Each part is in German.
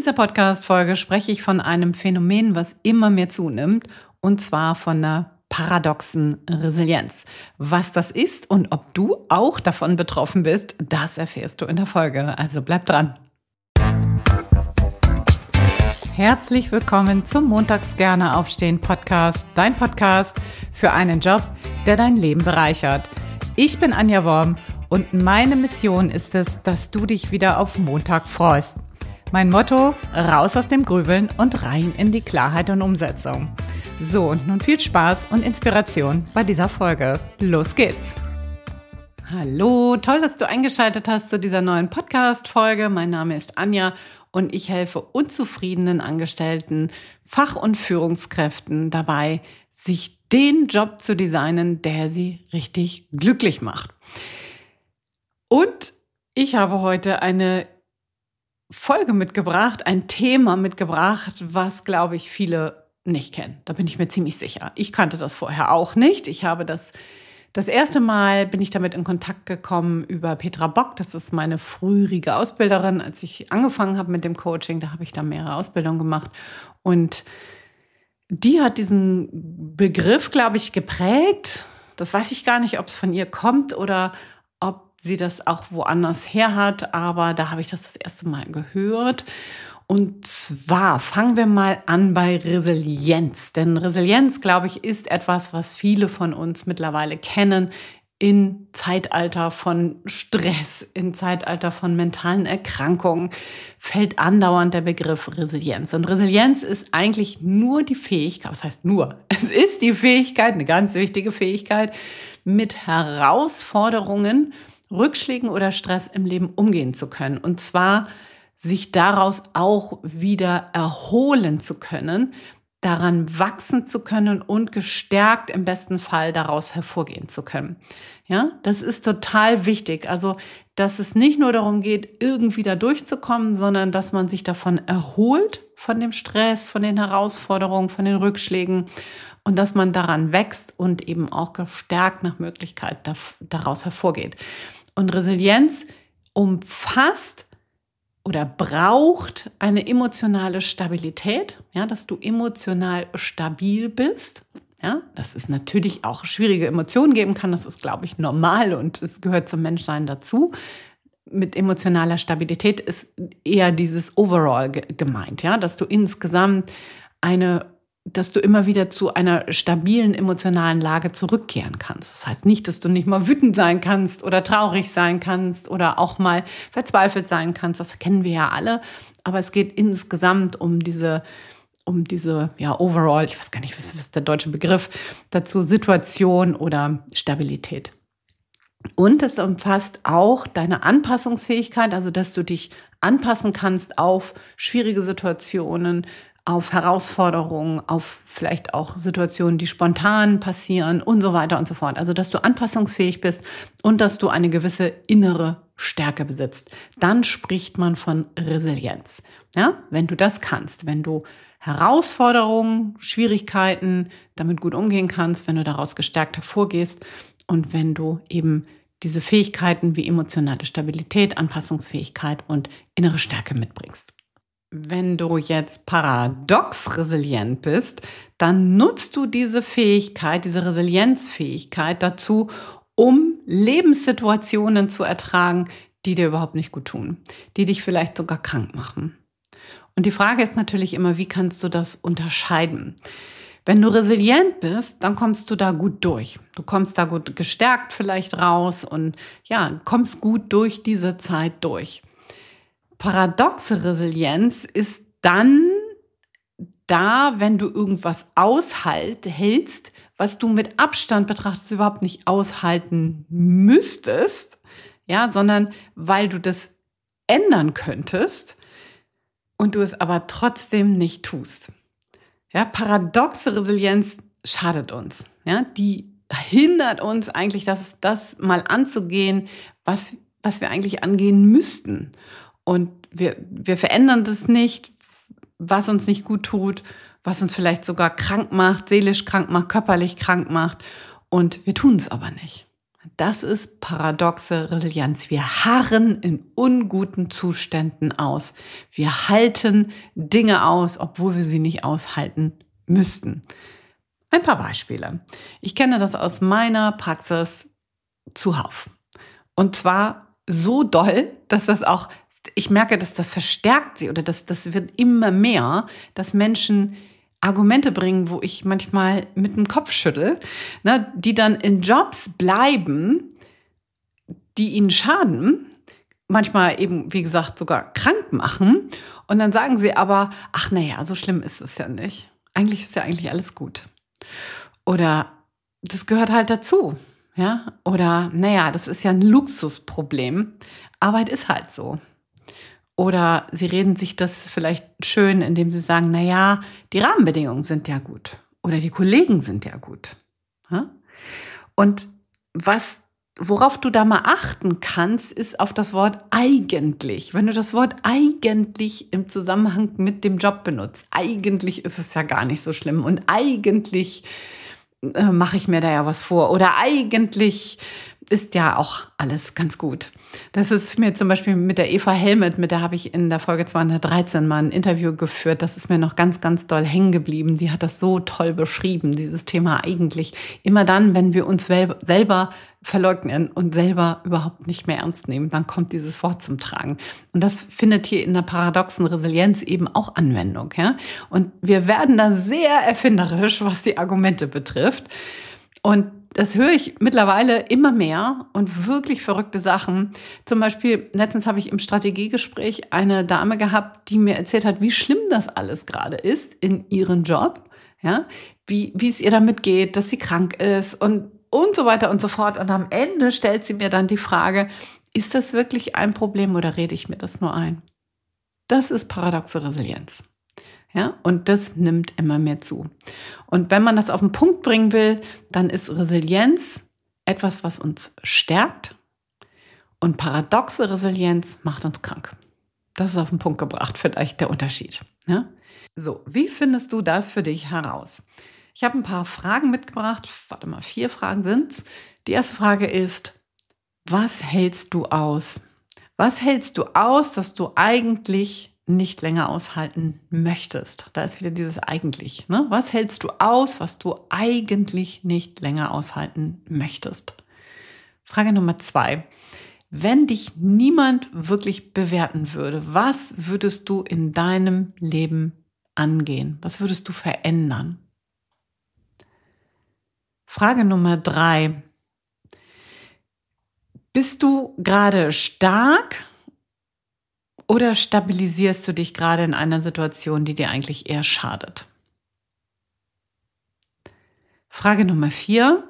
dieser Podcast-Folge spreche ich von einem Phänomen, was immer mehr zunimmt, und zwar von einer paradoxen Resilienz. Was das ist und ob du auch davon betroffen bist, das erfährst du in der Folge. Also bleib dran. Herzlich willkommen zum Montags gerne aufstehen Podcast, dein Podcast für einen Job, der dein Leben bereichert. Ich bin Anja Worm und meine Mission ist es, dass du dich wieder auf Montag freust. Mein Motto: raus aus dem Grübeln und rein in die Klarheit und Umsetzung. So, und nun viel Spaß und Inspiration bei dieser Folge. Los geht's! Hallo, toll, dass du eingeschaltet hast zu dieser neuen Podcast-Folge. Mein Name ist Anja und ich helfe unzufriedenen Angestellten, Fach- und Führungskräften dabei, sich den Job zu designen, der sie richtig glücklich macht. Und ich habe heute eine Folge mitgebracht, ein Thema mitgebracht, was, glaube ich, viele nicht kennen. Da bin ich mir ziemlich sicher. Ich kannte das vorher auch nicht. Ich habe das erste Mal bin ich damit in Kontakt gekommen über Petra Bock. Das ist meine frühere Ausbilderin. Als ich angefangen habe mit dem Coaching, da habe ich da mehrere Ausbildungen gemacht. Und die hat diesen Begriff, glaube ich, geprägt. Das weiß ich gar nicht, ob es von ihr kommt oder ob sie das auch woanders her hat. Aber da habe ich das erste Mal gehört. Und zwar fangen wir mal an bei Resilienz. Denn Resilienz, glaube ich, ist etwas, was viele von uns mittlerweile kennen im Zeitalter von Stress, im Zeitalter von mentalen Erkrankungen, fällt andauernd der Begriff Resilienz. Und Resilienz ist eigentlich nur die Fähigkeit, was heißt nur? Es ist die Fähigkeit, eine ganz wichtige Fähigkeit, mit Herausforderungen, Rückschlägen oder Stress im Leben umgehen zu können. Und zwar sich daraus auch wieder erholen zu können, daran wachsen zu können und gestärkt im besten Fall daraus hervorgehen zu können. Ja, das ist total wichtig. Also, dass es nicht nur darum geht, irgendwie da durchzukommen, sondern dass man sich davon erholt, von dem Stress, von den Herausforderungen, von den Rückschlägen und dass man daran wächst und eben auch gestärkt nach Möglichkeit daraus hervorgeht. Und Resilienz umfasst oder braucht eine emotionale Stabilität, ja, dass du emotional stabil bist. Ja, dass es natürlich auch schwierige Emotionen geben kann, das ist, glaube ich, normal und es gehört zum Menschsein dazu. Mit emotionaler Stabilität ist eher dieses Overall gemeint, ja, dass du insgesamt dass du immer wieder zu einer stabilen emotionalen Lage zurückkehren kannst. Das heißt nicht, dass du nicht mal wütend sein kannst oder traurig sein kannst oder auch mal verzweifelt sein kannst. Das kennen wir ja alle. Aber es geht insgesamt um diese overall, ich weiß gar nicht, was ist der deutsche Begriff dazu, Situation oder Stabilität. Und es umfasst auch deine Anpassungsfähigkeit, also dass du dich anpassen kannst auf schwierige Situationen, auf Herausforderungen, auf vielleicht auch Situationen, die spontan passieren und so weiter und so fort. Also, dass du anpassungsfähig bist und dass du eine gewisse innere Stärke besitzt. Dann spricht man von Resilienz. Ja, wenn du das kannst, wenn du Herausforderungen, Schwierigkeiten damit gut umgehen kannst, wenn du daraus gestärkt hervorgehst und wenn du eben diese Fähigkeiten wie emotionale Stabilität, Anpassungsfähigkeit und innere Stärke mitbringst. Wenn du jetzt paradox resilient bist, dann nutzt du diese Fähigkeit, diese Resilienzfähigkeit dazu, um Lebenssituationen zu ertragen, die dir überhaupt nicht gut tun, die dich vielleicht sogar krank machen. Und die Frage ist natürlich immer, wie kannst du das unterscheiden? Wenn du resilient bist, dann kommst du da gut durch. Du kommst da gut gestärkt vielleicht raus und ja, kommst gut durch diese Zeit durch. Paradoxe Resilienz ist dann da, wenn du irgendwas aushältst, was du mit Abstand betrachtest überhaupt nicht aushalten müsstest, ja, sondern weil du das ändern könntest und du es aber trotzdem nicht tust. Ja, paradoxe Resilienz schadet uns. Ja, die hindert uns eigentlich, das mal anzugehen, was wir eigentlich angehen müssten. Und wir verändern das nicht, was uns nicht gut tut, was uns vielleicht sogar krank macht, seelisch krank macht, körperlich krank macht. Und wir tun es aber nicht. Das ist paradoxe Resilienz. Wir harren in unguten Zuständen aus. Wir halten Dinge aus, obwohl wir sie nicht aushalten müssten. Ein paar Beispiele. Ich kenne das aus meiner Praxis zuhauf. Und zwar so doll, dass ich merke, dass das verstärkt sie oder das wird immer mehr, dass Menschen Argumente bringen, wo ich manchmal mit dem Kopf schüttel, ne, die dann in Jobs bleiben, die ihnen schaden, manchmal eben, wie gesagt, sogar krank machen. Und dann sagen sie aber, ach naja, so schlimm ist es ja nicht. Eigentlich ist ja eigentlich alles gut. Oder das gehört halt dazu. Ja? Oder naja, das ist ja ein Luxusproblem. Arbeit ist halt so. Oder sie reden sich das vielleicht schön, indem sie sagen, naja, die Rahmenbedingungen sind ja gut. Oder die Kollegen sind ja gut. Ja? Und worauf du da mal achten kannst, ist auf das Wort eigentlich. Wenn du das Wort eigentlich im Zusammenhang mit dem Job benutzt, eigentlich ist es ja gar nicht so schlimm. Und eigentlich mache ich mir da ja was vor. Oder eigentlich ist ja auch alles ganz gut. Das ist mir zum Beispiel mit der Eva Helmet, mit der habe ich in der Folge 213 mal ein Interview geführt. Das ist mir noch ganz, ganz doll hängen geblieben. Sie hat das so toll beschrieben, dieses Thema eigentlich. Immer dann, wenn wir uns selber verleugnen und selber überhaupt nicht mehr ernst nehmen, dann kommt dieses Wort zum Tragen. Und das findet hier in der paradoxen Resilienz eben auch Anwendung. Ja? Und wir werden da sehr erfinderisch, was die Argumente betrifft. Und das höre ich mittlerweile immer mehr und wirklich verrückte Sachen. Zum Beispiel, letztens habe ich im Strategiegespräch eine Dame gehabt, die mir erzählt hat, wie schlimm das alles gerade ist in ihrem Job, ja, wie es ihr damit geht, dass sie krank ist und so weiter und so fort. Und am Ende stellt sie mir dann die Frage, ist das wirklich ein Problem oder rede ich mir das nur ein? Das ist paradoxe Resilienz. Ja, und das nimmt immer mehr zu. Und wenn man das auf den Punkt bringen will, dann ist Resilienz etwas, was uns stärkt. Und paradoxe Resilienz macht uns krank. Das ist auf den Punkt gebracht, vielleicht der Unterschied. Ja? So, wie findest du das für dich heraus? Ich habe ein paar Fragen mitgebracht. 4 Fragen sind's. Die erste Frage ist, was hältst du aus? Was hältst du aus, dass du eigentlich nicht länger aushalten möchtest? Da ist wieder dieses eigentlich. Ne? Was hältst du aus, was du eigentlich nicht länger aushalten möchtest? Frage Nummer 2. Wenn dich niemand wirklich bewerten würde, was würdest du in deinem Leben angehen? Was würdest du verändern? Frage Nummer 3. Bist du gerade stark oder stabilisierst du dich gerade in einer Situation, die dir eigentlich eher schadet? Frage Nummer 4.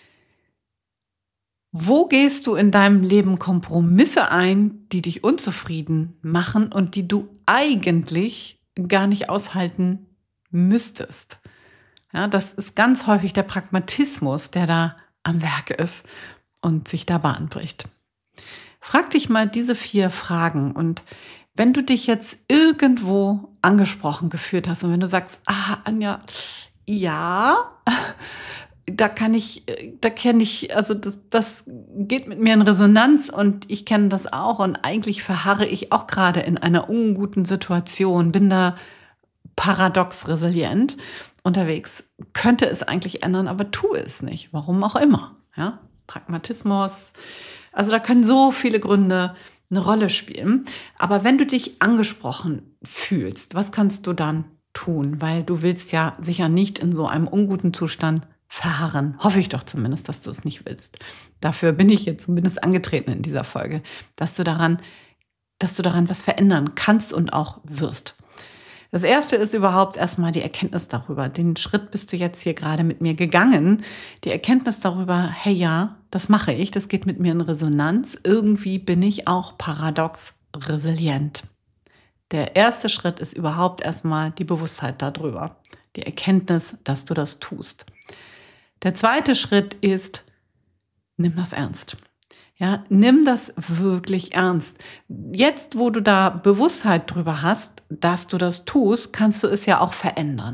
Wo gehst du in deinem Leben Kompromisse ein, die dich unzufrieden machen und die du eigentlich gar nicht aushalten müsstest? Ja, das ist ganz häufig der Pragmatismus, der da am Werk ist und sich da Bahn bricht. Frag dich mal diese 4 Fragen und wenn du dich jetzt irgendwo angesprochen gefühlt hast und wenn du sagst, Anja, ja, kenne ich, also das geht mit mir in Resonanz und ich kenne das auch und eigentlich verharre ich auch gerade in einer unguten Situation, bin da paradox resilient unterwegs, könnte es eigentlich ändern, aber tue es nicht, warum auch immer, ja, Pragmatismus. Also da können so viele Gründe eine Rolle spielen. Aber wenn du dich angesprochen fühlst, was kannst du dann tun? Weil du willst ja sicher nicht in so einem unguten Zustand verharren. Hoffe ich doch zumindest, dass du es nicht willst. Dafür bin ich jetzt zumindest angetreten in dieser Folge, dass du daran was verändern kannst und auch wirst. Das erste ist überhaupt erstmal die Erkenntnis darüber. Den Schritt bist du jetzt hier gerade mit mir gegangen. Die Erkenntnis darüber, hey ja, das mache ich, das geht mit mir in Resonanz. Irgendwie bin ich auch paradox resilient. Der erste Schritt ist überhaupt erstmal die Bewusstheit darüber. Die Erkenntnis, dass du das tust. Der zweite Schritt ist, nimm das ernst. Ja, nimm das wirklich ernst. Jetzt, wo du da Bewusstheit drüber hast, dass du das tust, kannst du es ja auch verändern.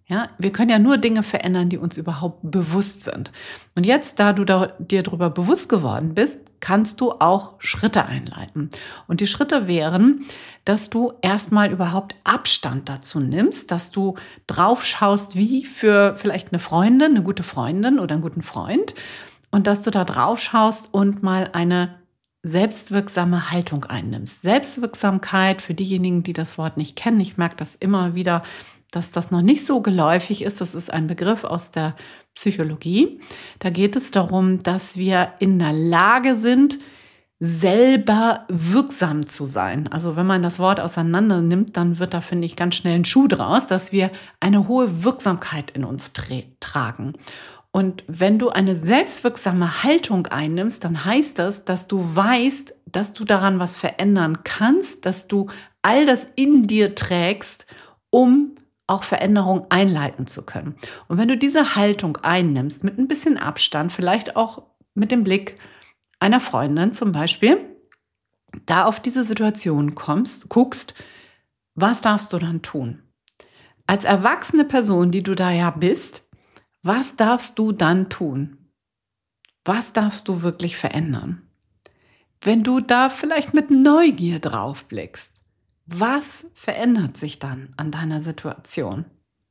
Ja, wir können ja nur Dinge verändern, die uns überhaupt bewusst sind. Und jetzt, da du dir darüber bewusst geworden bist, kannst du auch Schritte einleiten. Und die Schritte wären, dass du erstmal überhaupt Abstand dazu nimmst, dass du drauf schaust, wie für vielleicht eine Freundin, eine gute Freundin oder einen guten Freund, und dass du da drauf schaust und mal eine selbstwirksame Haltung einnimmst. Selbstwirksamkeit, für diejenigen, die das Wort nicht kennen, ich merke das immer wieder, dass das noch nicht so geläufig ist. Das ist ein Begriff aus der Psychologie. Da geht es darum, dass wir in der Lage sind, selber wirksam zu sein. Also wenn man das Wort auseinander nimmt, dann wird da, finde ich, ganz schnell ein Schuh draus, dass wir eine hohe Wirksamkeit in uns tragen. Und wenn du eine selbstwirksame Haltung einnimmst, dann heißt das, dass du weißt, dass du daran was verändern kannst, dass du all das in dir trägst, um auch Veränderung einleiten zu können. Und wenn du diese Haltung einnimmst, mit ein bisschen Abstand, vielleicht auch mit dem Blick einer Freundin zum Beispiel, da auf diese Situation guckst, was darfst du dann tun? Als erwachsene Person, die du da ja bist, was darfst du dann tun? Was darfst du wirklich verändern? Wenn du da vielleicht mit Neugier drauf blickst, was verändert sich dann an deiner Situation?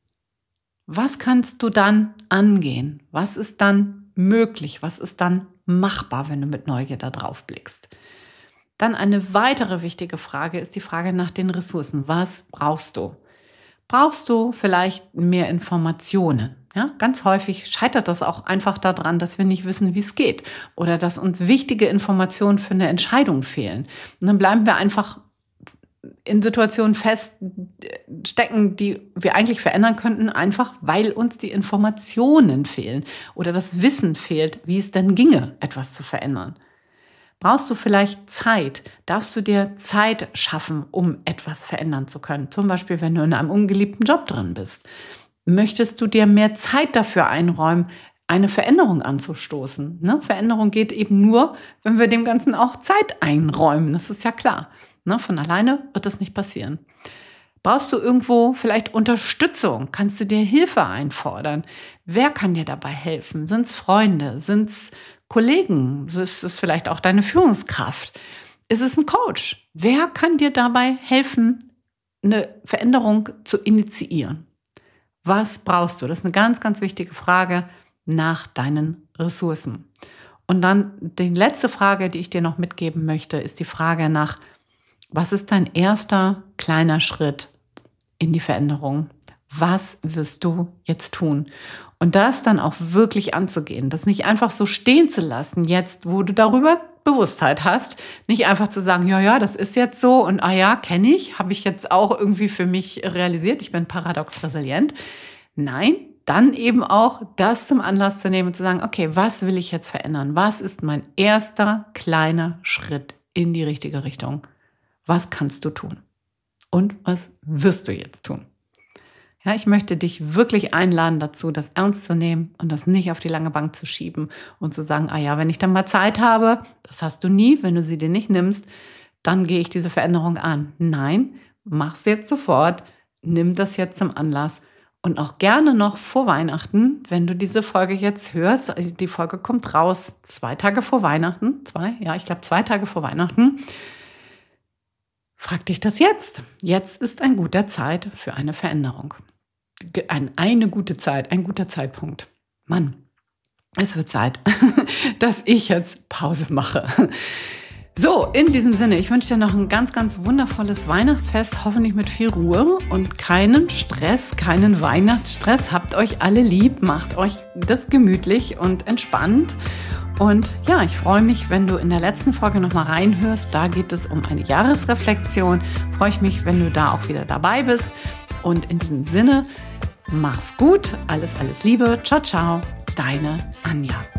Was kannst du dann angehen? Was ist dann möglich? Was ist dann machbar, wenn du mit Neugier da drauf blickst? Dann eine weitere wichtige Frage ist die Frage nach den Ressourcen. Was brauchst du? Brauchst du vielleicht mehr Informationen? Ja, ganz häufig scheitert das auch einfach daran, dass wir nicht wissen, wie es geht oder dass uns wichtige Informationen für eine Entscheidung fehlen. Und dann bleiben wir einfach in Situationen feststecken, die wir eigentlich verändern könnten, einfach weil uns die Informationen fehlen oder das Wissen fehlt, wie es denn ginge, etwas zu verändern. Brauchst du vielleicht Zeit? Darfst du dir Zeit schaffen, um etwas verändern zu können? Zum Beispiel, wenn du in einem ungeliebten Job drin bist. Möchtest du dir mehr Zeit dafür einräumen, eine Veränderung anzustoßen? Ne? Veränderung geht eben nur, wenn wir dem Ganzen auch Zeit einräumen. Das ist ja klar. Ne? Von alleine wird das nicht passieren. Brauchst du irgendwo vielleicht Unterstützung? Kannst du dir Hilfe einfordern? Wer kann dir dabei helfen? Sind es Freunde? Sind es Kollegen? Ist es vielleicht auch deine Führungskraft? Ist es ein Coach? Wer kann dir dabei helfen, eine Veränderung zu initiieren? Was brauchst du? Das ist eine ganz, ganz wichtige Frage nach deinen Ressourcen. Und dann die letzte Frage, die ich dir noch mitgeben möchte, ist die Frage nach, was ist dein erster kleiner Schritt in die Veränderung? Was wirst du jetzt tun? Und das dann auch wirklich anzugehen, das nicht einfach so stehen zu lassen, jetzt, wo du darüber Bewusstheit hast, nicht einfach zu sagen, ja, das ist jetzt so und kenne ich, habe ich jetzt auch irgendwie für mich realisiert, ich bin paradox resilient. Nein, dann eben auch das zum Anlass zu nehmen und zu sagen, okay, was will ich jetzt verändern? Was ist mein erster kleiner Schritt in die richtige Richtung? Was kannst du tun? Und was wirst du jetzt tun? Ja, ich möchte dich wirklich einladen dazu, das ernst zu nehmen und das nicht auf die lange Bank zu schieben und zu sagen, wenn ich dann mal Zeit habe, das hast du nie, wenn du sie dir nicht nimmst, dann gehe ich diese Veränderung an. Nein, mach's jetzt sofort, nimm das jetzt zum Anlass und auch gerne noch vor Weihnachten, wenn du diese Folge jetzt hörst, also die Folge kommt raus 2 Tage vor Weihnachten, 2 Tage vor Weihnachten, frag dich das jetzt. Jetzt ist ein guter Zeit für eine Veränderung. Eine gute Zeit, ein guter Zeitpunkt. Mann, es wird Zeit, dass ich jetzt Pause mache. So, in diesem Sinne, ich wünsche dir noch ein ganz, ganz wundervolles Weihnachtsfest, hoffentlich mit viel Ruhe und keinen Stress, keinen Weihnachtsstress. Habt euch alle lieb, macht euch das gemütlich und entspannt. Und ja, ich freue mich, wenn du in der letzten Folge nochmal reinhörst. Da geht es um eine Jahresreflexion. Freue ich mich, wenn du da auch wieder dabei bist. Und in diesem Sinne, mach's gut. Alles, alles Liebe. Ciao, ciao. Deine Anja.